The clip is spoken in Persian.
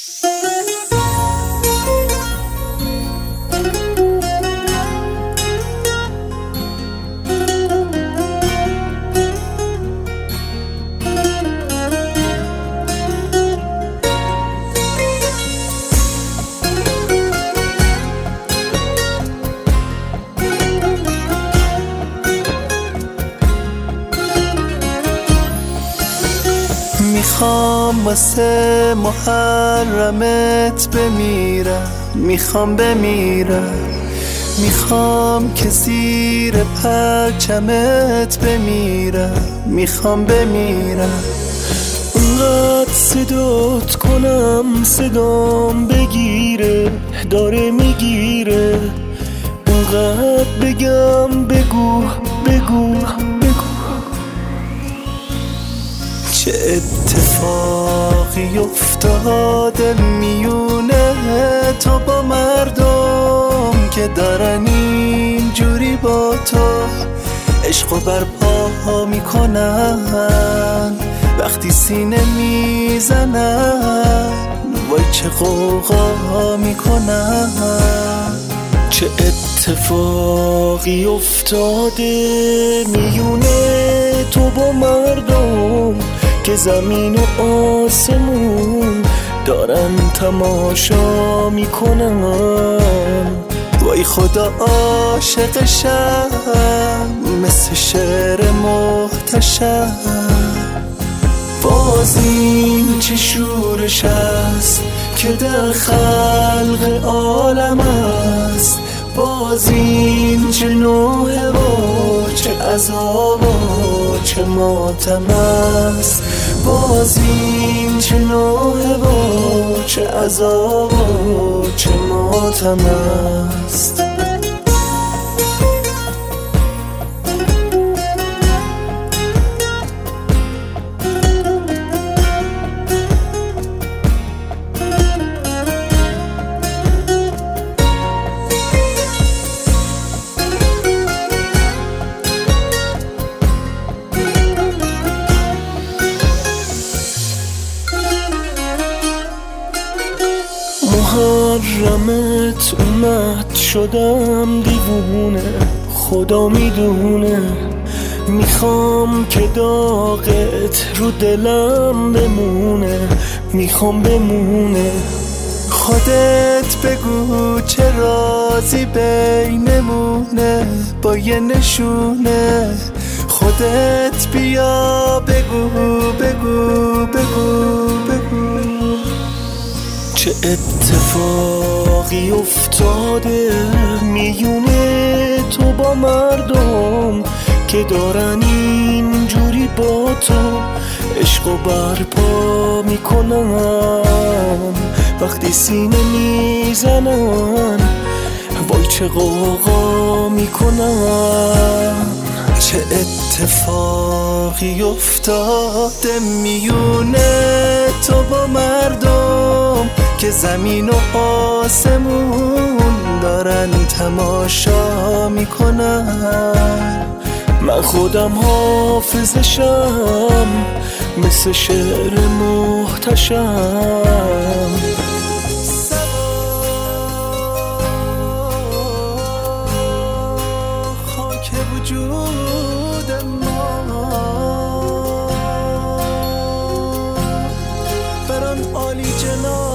میخوام واسه محرمت بمیرم، میخوام بمیرم، میخوام که زیر پرچمت بمیرم، میخوام بمیرم. اونقدر صدات کنم صدام بگیره، داره میگیره. اونقدر بگم بگو بگو بگو. چه اتفاقی افتاده میونه تو با مردم که دارن اینجوری با تو عشق و برپا میکنن، وقتی سینه میزنن وای چه غوغا میکنن. چه اتفاقی افتاده میونه تو با مردم که زمین و آسمون دارن تماشا میکنن. وای خدا عاشقشم مثل شعر محتشم. باز این چه شورش است که در خلق عالم است. باز این چه نوحه و چه عذاب و چه ماتم است. باز این چه نوحه و چه عذاب و چه ماتم است. محرمت اومد شدم دیوونه، خدا میدونه. میخوام که داغت رو دلم بمونه، میخوام بمونه. خودت بگو چه رازی بینمونه با یه نشونه. خودت بیا بگو بگو بگو بگو. چه اتفاقی افتاده میونه تو با مردم که دارن اینجوری با تو عشق و برپا میکنن، وقتی سینه میزنن وای چه غوغا میکنن. چه اتفاقی افتاده میونه تو با مردم که زمین و آسمون دارن تماشا میکنن. من خودم حافظشم مثل شعر محتشم. خاک وجود ما بران عالی جناب